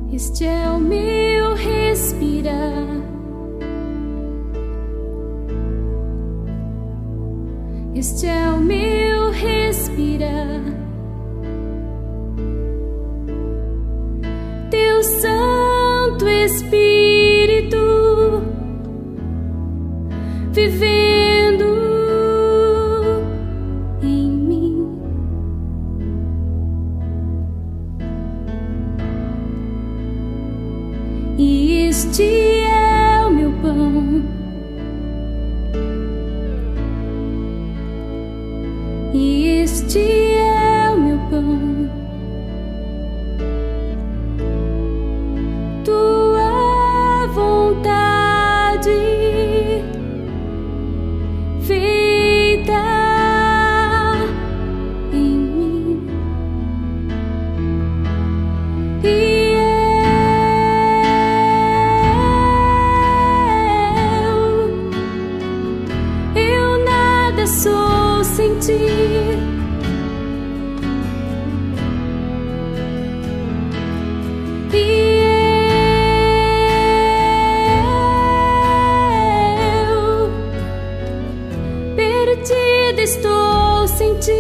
Este é o meu respirar. Este é o meu respirar. Teu Santo Espírito vivendo em mim. E este é o meu pão. E este é o meu pão. Tua vontade feita em mim. E eu nada sou sem ti. Estou sem ti.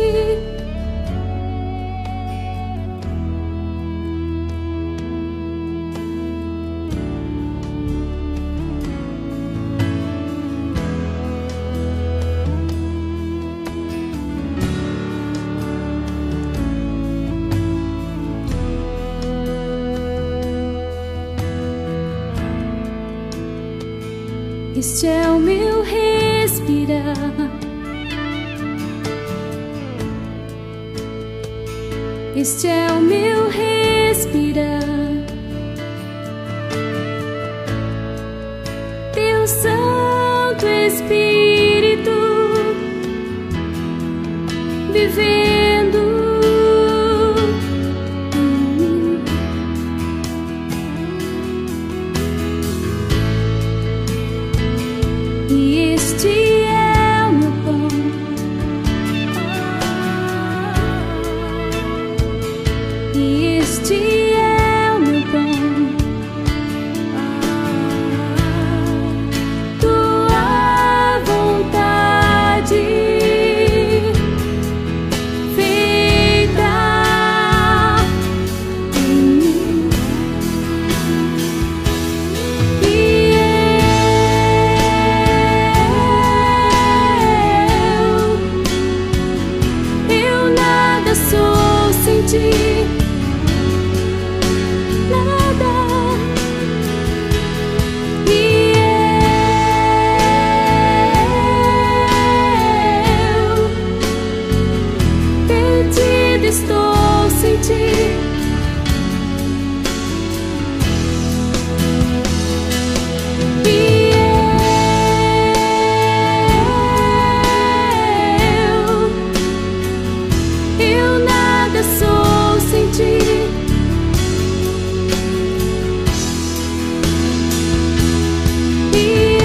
Este é o meu respirar. Este é o meu respirar. Teu Santo Espírito vivendo em mim. E este é o meu pão. Este é o meu pão. Tua vontade feita em mim. E eu nada sou sem ti. Estou sem ti. E eu nada sou sem ti. E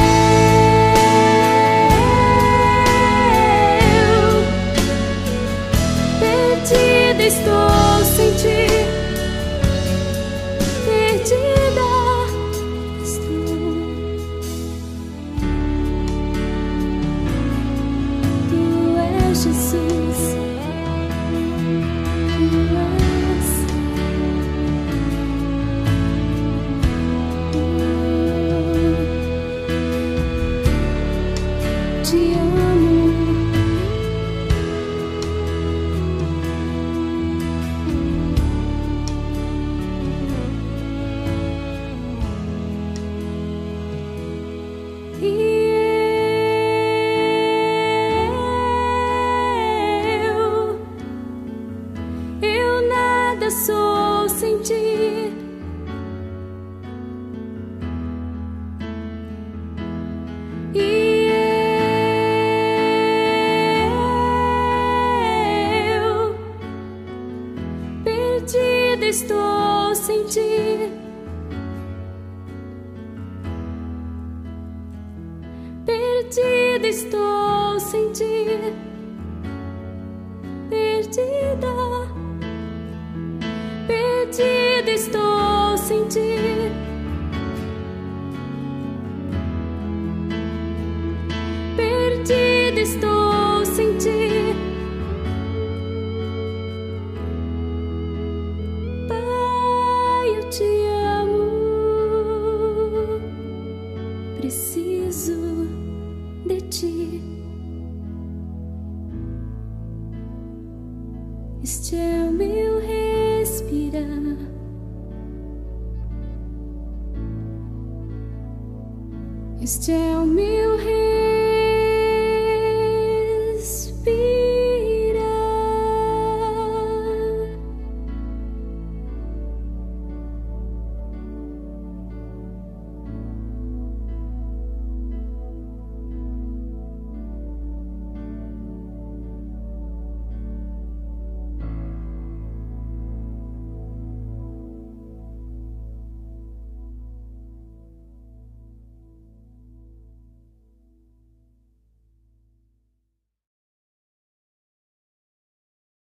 perdida estou sem ti. Perdida estou. Tu és Jesus. Tu és. Te amo. Eu nada sou sem ti. E eu perdida estou sem ti. Perdida estou sem ti. Perdida, perdida estou estou sem ti. Pai, eu te amo, preciso de ti. Este é o meu respirar. Este é o meu respirar.